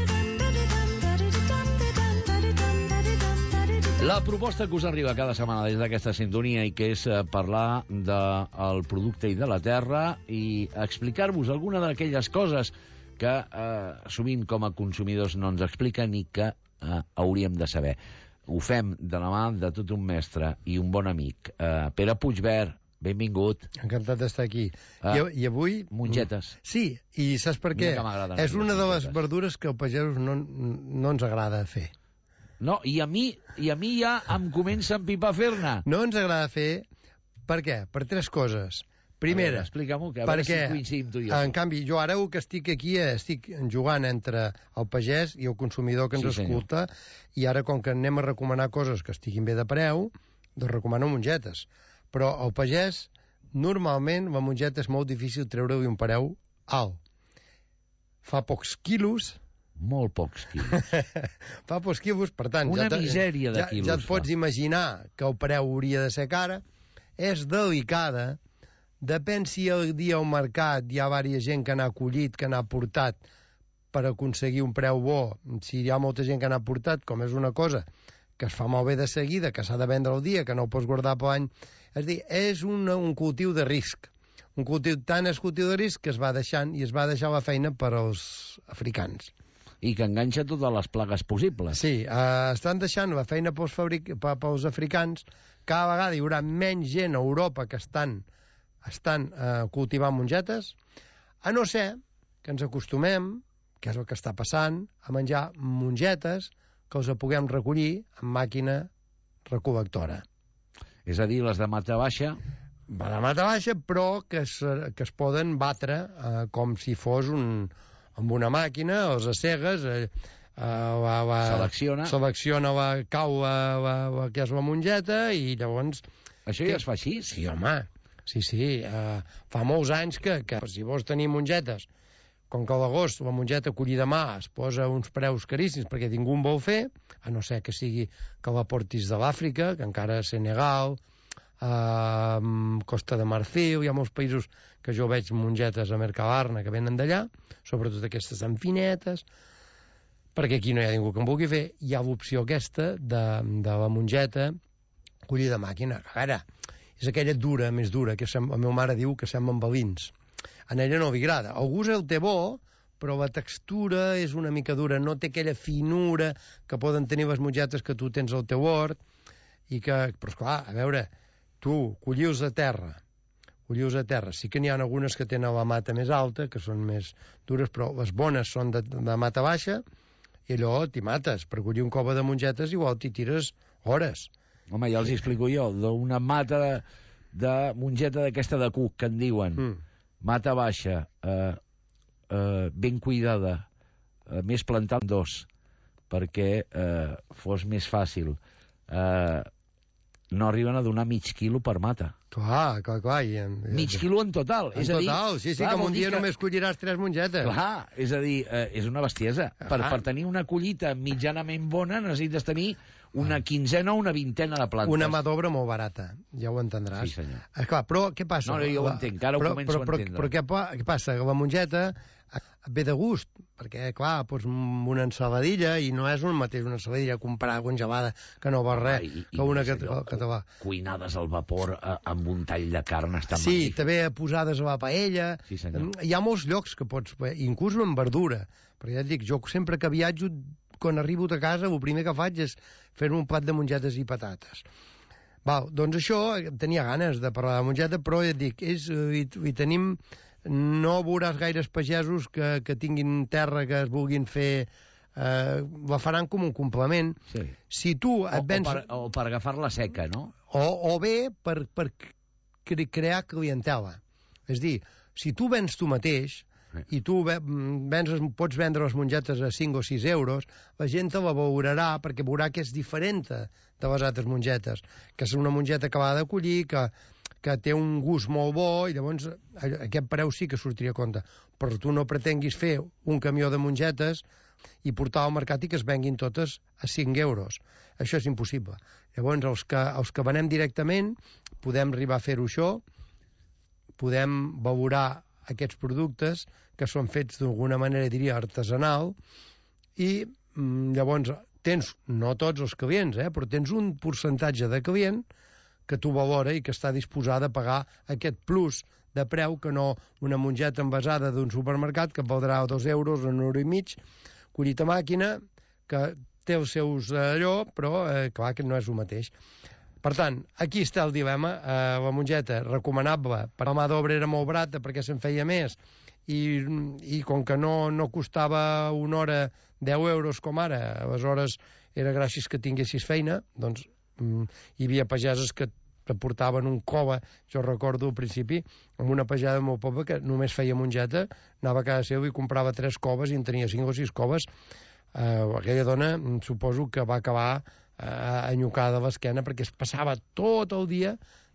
La proposta que us arriba cada setmana des d'aquesta sintonia i que és parlar del producte i de la terra i explicar-vos alguna d'aquelles coses que sovint com a consumidors no ens expliquen i que hauríem de saber. Ho fem de la mà de tot un mestre i un bon amic. Pere Puigvert, benvingut.
Encantat d'estar aquí. I avui...
Mongetes.
Sí, i saps per què? És una de les verdures que al pagès no ens agrada fer.
No, i a mi ja em comença a empipar a fer-ne.
No ens agrada fer, per què? Per tres coses. Primera,
explica-m'ho, que a veure si coincidim tu i jo.
En canvi, jo ara que estic aquí estic jugant entre el pagès i el consumidor que ens escolta, i ara com que anem a recomanar coses que estiguin bé de preu, doncs recomano mongetes. Però al pagès, normalment, la mongeta és molt difícil treure-li un preu alt. Fa pocs quilos...
Molt pocs quilos.
Fa pocs quilos, per tant...
Una misèria de quilos.
Ja et pots imaginar que el preu hauria de ser cara. És delicada. Depèn si el dia al mercat hi ha diversa gent que n'ha collit, que n'ha portat per aconseguir un preu bo. Si hi ha molta gent que n'ha portat, com és una cosa que es fa molt bé de seguida, que s'ha de vendre el dia, que no ho pots guardar per l'any... És a dir, és un cultiu de risc. Un cultiu, tant és cultiu de risc que es va deixant, i es va deixar la feina per als africans.
I que enganxa totes les plagues possibles.
Sí, estan deixant la feina pels africans. Cada vegada hi haurà menys gent a Europa que estan cultivant mongetes, a no ser que ens acostumem, que és el que està passant, a menjar mongetes que els puguem recollir amb màquina recol·lectora.
És a dir, les de mata baixa...
De mata baixa, però que es poden batre com si fos amb una màquina, els assegues, selecciona cau que és la mongeta i llavors...
Això ja es fa així?
Sí, home. Sí. Fa molts anys que si vols tenir mongetes, com que a l'agost la mongeta collida a mà es posa uns preus caríssims perquè ningú en vol fer, a no ser que sigui que la portis de l'Àfrica, que encara és Senegal, Costa de Marfil, hi ha molts països que jo veig mongetes a Mercabarna que venen d'allà, sobretot aquestes tan finetes, perquè aquí no hi ha ningú que en vulgui fer. Hi ha l'opció aquesta de la mongeta collida a màquina. A veure, és aquella dura, més dura, que la meva mare diu que sembla amb balins. A ella no li agrada. El gust el té bo, però la textura és una mica dura, no té aquella finura que poden tenir les mongetes que tu tens al teu hort, però esclar, a veure, tu, collius a terra, sí que n'hi ha algunes que tenen la mata més alta, que són més dures, però les bones són de mata baixa, i allò t'hi mates. Per collir un cove de mongetes igual t'hi tires hores.
Home, ja els explico jo, d'una mata de mongeta d'aquesta de cuc, que en diuen, mata baixa, ben cuidada, més plantada en dos, perquè fos més fàcil. No arriben a donar mig quilo per mata.
Clar.
Mig quilo en total.
En total, sí, que un dia només colliràs 3 mongetes.
Clar, és a dir, és una bestiesa. Per tenir una collita mitjanament bona necessites tenir una quinzena o una vintena de plantes.
Una mà d'obra molt barata, ja ho entendràs.
Sí, senyor.
Esclar, però què passa?
No, jo ho entenc, ara ho començo a entendre.
Però què passa? La mongeta ve de gust, perquè, clar, pots una ensaladilla i no és un mateix una ensaladilla comparada congelada, que no va res, que una que te va.
Cuinades al vapor amb un tall de carn està magnífic.
Sí, també posades a la paella.
Sí, senyor.
Hi ha molts llocs que pots, inclús amb verdura, perquè ja et dic, jo sempre que viatjo, quan arribo a casa, el primer que faig és fer-me un plat de mongetes i patates. Doncs això, tenia ganes de parlar de mongeta, però ja et dic, hi tenim... No veuràs gaires pagesos que tinguin terra, que es vulguin fer... la faran com un complement.
Sí.
Si tu et vens...
O per agafar-la seca, no?
O bé per crear clientela. És dir, si tu vens tu mateix i tu pots vendre les mongetes a 5 o 6 euros, la gent te la valorarà perquè veurà que és diferent de les altres mongetes, que és una mongeta acabada de collir, que té un gust molt bo, i llavors aquest preu sí que sortiria a compte. Però tu no pretenguis fer un camió de mongetes i portar al mercat i que es venguin totes a 5 euros. Això és impossible. Llavors, els que venem directament, podem arribar a fer-ho això, podem valorar aquests productes que són fets d'alguna manera, diria, artesanal, i llavors tens, no tots els clients, però tens un percentatge de client que tu valora i que està disposada a pagar aquest plus de preu que no una mongeta envasada d'un supermercat que valdrà 2 euros o 1 euro i mig, collit a màquina, que té els seus allò, però clar que no és el mateix. Per tant, aquí està el dilema. La mongeta, recomanable, per la mà d'obra era molt barata perquè se'n feia més, i com que no costava una hora 10 euros com ara, aleshores era gràcies que tinguessis feina, doncs hi havia pageses que portaven un cove, jo recordo al principi, amb una pagesa del meu poble que només feia mongeta, anava a casa seu i comprava 3 coves i en tenia 5 o 6 coves. Aquella dona suposo que va acabar enyocada a l'esquena perquè es passava tot el dia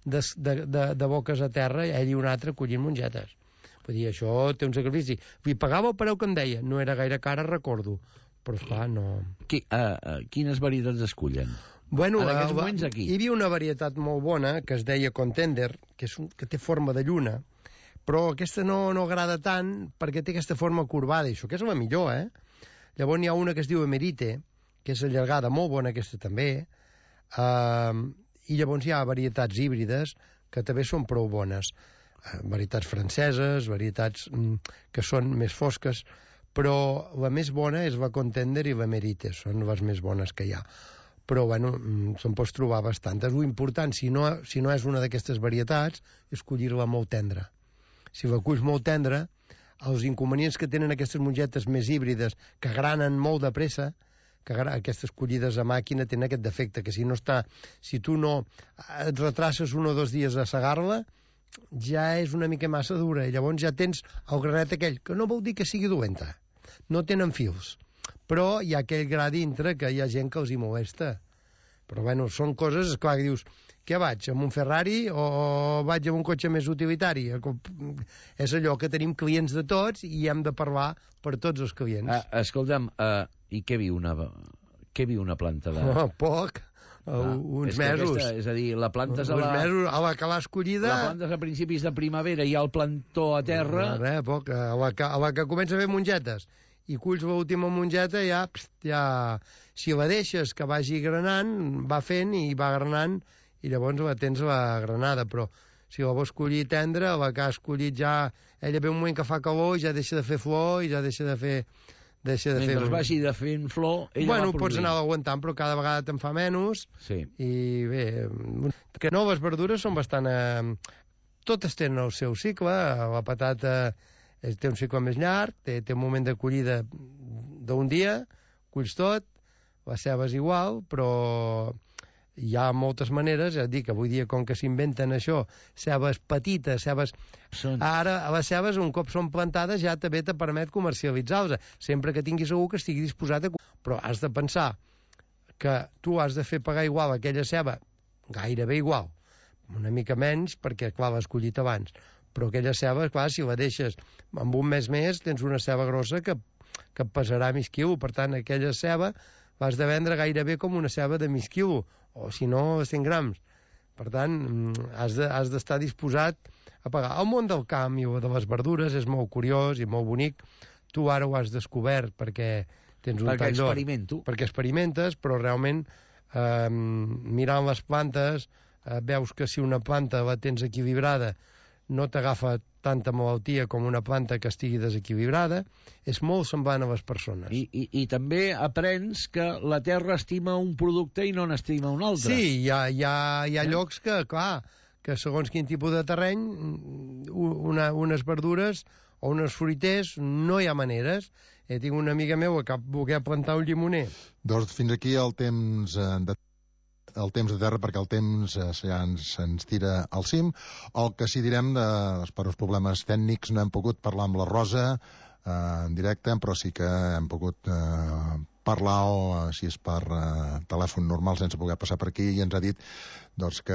de boques a terra, ell i un altre collint mongetes. Vull dir, això té un sacrifici. Vull pagava el preu que em deia, no era gaire cara, recordo, però esclar, no...
Quines varietats es cullen?
Bueno,
en aquests moments aquí.
Hi havia una varietat molt bona que es deia Contender, que té forma de lluna, però aquesta no agrada tant perquè té aquesta forma corbada, i això que és la millor, Llavors n'hi ha una que es diu Emerite, que és allargada, molt bona aquesta també, i llavors hi ha varietats híbrides que també són prou bones. Varietats franceses, varietats que són més fosques, però la més bona és la Contender i la Merites, són les més bones que hi ha. Però, bueno, se'n pots trobar bastantes. Lo important, si no és una d'aquestes varietats, és collir-la molt tendra. Si la culls molt tendra, els inconvenients que tenen aquestes mongetes més híbrides, que granen molt de pressa, que aquestes collides a màquina tenen aquest defecte, que si tu no et retraces 1 o 2 dies a segar-la, ja és una mica massa dura, i llavors ja tens el granet aquell, que no vol dir que sigui dolenta, no tenen fils, però hi ha aquell gra dintre que hi ha gent que els hi molesta. Però, bueno, són coses, esclar, que dius, què vaig, amb un Ferrari o vaig amb un cotxe més utilitari? És allò que tenim clients de tots i hem de parlar per tots els clients.
Escolta'm, i què viu una planta de...
Poc. Uns mesos.
És a dir, la planta és
uns mesos, a la que l'ha escollida...
La planta és a principis de primavera, hi ha el plantó a terra...
Poc. A la que comença a fer mongetes i culls l'última mongeta, ja... Si la deixes que vagi granant, va fent i va granant, i llavors la tens la granada, però si la vols collir tendra, la que has collit ja... Ella ve un moment que fa calor i ja deixa de fer flor i ja deixa de fer...
Mentre vagi de fent flor, ella va produint.
Pots anar aguantant, però cada vegada te'n fa menys.
Sí.
I bé, que no, les verdures són bastant... Totes tenen el seu cicle. La patata té un cicle més llarg, té un moment de collida d'un dia, colls tot, la ceba és igual, però hi ha moltes maneres, ja et dic, avui dia com que s'inventen això, cebes petites, Ara, les cebes, un cop són plantades, ja també te permet comercialitzar-les, sempre que tinguis algú que estigui disposat a... Però has de pensar que tu has de fer pagar igual aquella ceba, gairebé igual, una mica menys, perquè, clar, l'has collit abans, però aquella ceba, clar, si la deixes amb un mes més, tens una ceba grossa que pesarà mig quilo, per tant, aquella ceba l'has de vendre gairebé com una ceba de mig quilo, o si no, 100 grams. Per tant, has d'estar disposat a pagar. El món del camp i de les verdures és molt curiós i molt bonic. Tu ara ho has descobert perquè tens un tall d'or. Perquè experimentes, però realment mirant les plantes veus que si una planta la tens equilibrada no t'agafa tanta malaltia com una planta que estigui desequilibrada, és molt semblant a les persones.
I també aprens que la terra estima un producte i no n'estima un altre.
Sí, hi ha llocs que, clar, que segons quin tipus de terreny, unes verdures o uns fruiters no hi ha maneres. Tinc una amiga meva que volia plantar un llimoner.
Doncs fins aquí el temps de terra, perquè el temps ja ens tira al cim. El que sí direm, per uns problemes tècnics, no hem pogut parlar amb la Rosa en directe, però sí que hem pogut parlar així per telèfon normal sense poder passar per aquí, i ens ha dit doncs, que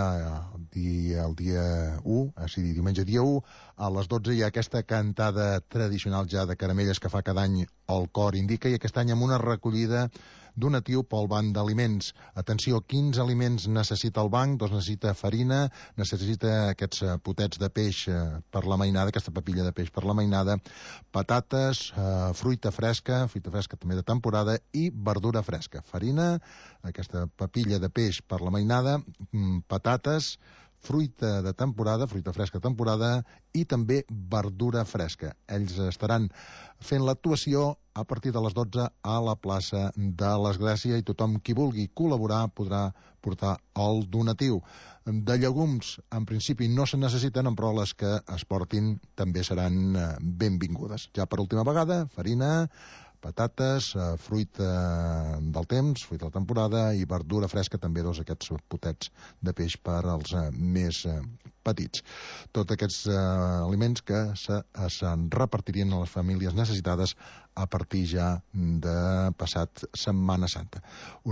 el dia 1, diumenge dia 1, a les 12 hi ha aquesta cantada tradicional ja de caramelles que fa cada any el cor indica, i aquest any amb una recollida donatiu pel Banc d'Aliments. Atenció, quins aliments necessita el banc? Doncs necessita farina, necessita aquests potets de peix per la mainada, aquesta papilla de peix per la mainada, patates, fruita fresca també de temporada, i verdura fresca. Farina, aquesta papilla de peix per la mainada, patates, fruita de temporada, fruita fresca de temporada, i també verdura fresca. Ells estaran fent l'actuació a partir de les 12 a la plaça de l'Església, i tothom qui vulgui col·laborar podrà portar el donatiu. De llegums, en principi, no se necessiten, però les que es portin també seran benvingudes. Ja per última vegada, farina, patates, fruita del temps, fruita de temporada, i verdura fresca, també aquests potets de peix per als més petits. Tots aquests aliments que se'n repartirien a les famílies necessitades a partir ja de passat Setmana Santa.